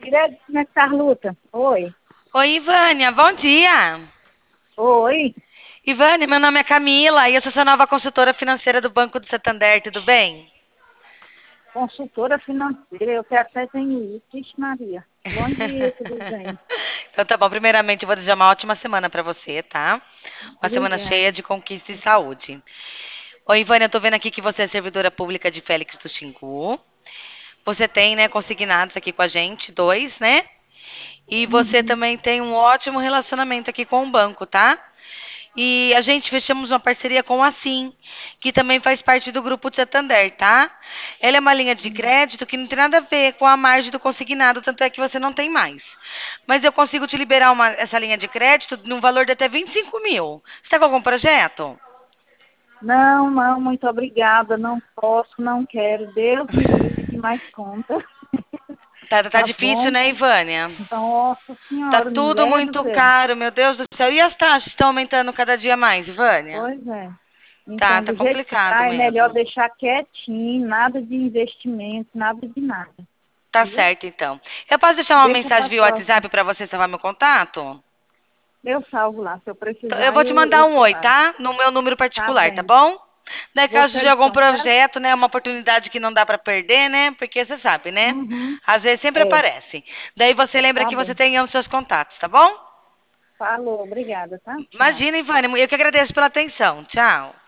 Direto, como é que tá a luta? Oi. Oi, Ivânia, bom dia. Oi. Ivânia, meu nome é Camila e eu sou sua nova consultora financeira do Banco do Santander, tudo bem? Consultora financeira, eu que até tenho isso. Vixe Maria. Bom dia, tudo bem? Então tá bom, primeiramente eu vou desejar uma ótima semana pra você, tá? Uma semana cheia Obrigada. de conquista e saúde. Oi, Ivânia, eu tô vendo aqui que você é servidora pública de Félix do Xingu. Você tem, né, consignados aqui com a gente, dois, né? E você Uhum. também tem um ótimo relacionamento aqui com o banco, tá? E a gente fechamos uma parceria com a Sim, que também faz parte do grupo de Santander, tá? Ela é uma linha de Uhum. crédito que não tem nada a ver com a margem do consignado, tanto é que você não tem mais. Mas eu consigo te liberar essa linha de crédito num valor de até 25 mil. Você está com algum projeto? Não, não, muito obrigada. Não posso, não quero. Deus me livre de mais conta. Tá Tá difícil, bom? né, Ivânia? Nossa Tá Senhora, tudo mulher do muito céu. caro, meu Deus do céu. E as taxas estão aumentando cada dia mais, Ivânia? Pois é. Então, Tá do jeito que complicado tá, é melhor mesmo. deixar quietinho, nada de investimento, nada de nada. Tá Viu? certo, então. Eu posso deixar uma Deixa mensagem pra via próxima. WhatsApp para você salvar meu contato? Eu salvo lá. Se eu Eu precisar, vou te eu mandar um oi, separo. tá? No meu número Tá particular, tá bem. bom? Daí, caso Você de é de algum São Paulo? projeto, né, uma oportunidade que não dá para perder, né? Porque você sabe, né? Uhum. Às vezes sempre É, aparece. Daí você lembra tá que você bem. tem os seus contatos, tá bom? Falou, obrigada, tá? Tchau. Imagina, Ivane, eu que agradeço pela atenção. Tchau.